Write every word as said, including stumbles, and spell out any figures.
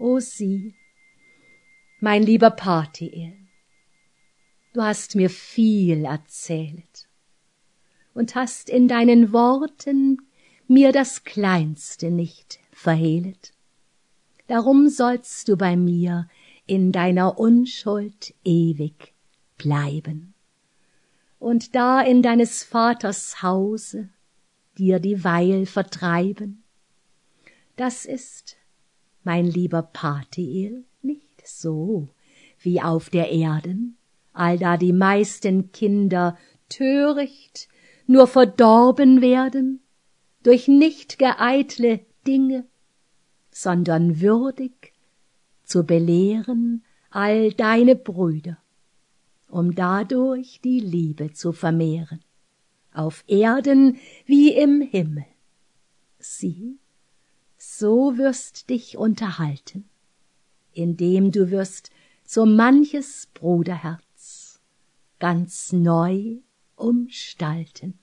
O sieh, mein lieber Parthiel, du hast mir viel erzählet und hast in deinen Worten mir das Kleinste nicht verhehlet. Darum sollst du bei mir in deiner Unschuld ewig bleiben und da in deines Vaters Hause dir die Weil vertreiben. Das ist, mein lieber Parthiel, nicht so wie auf der Erden, allda die meisten Kinder töricht nur verdorben werden durch nicht geeitle Dinge, sondern würdig zu belehren all deine Brüder, um dadurch die Liebe zu vermehren, auf Erden wie im Himmel. Sieh, so wirst dich unterhalten, indem du wirst so manches Bruderherz ganz neu umstalten.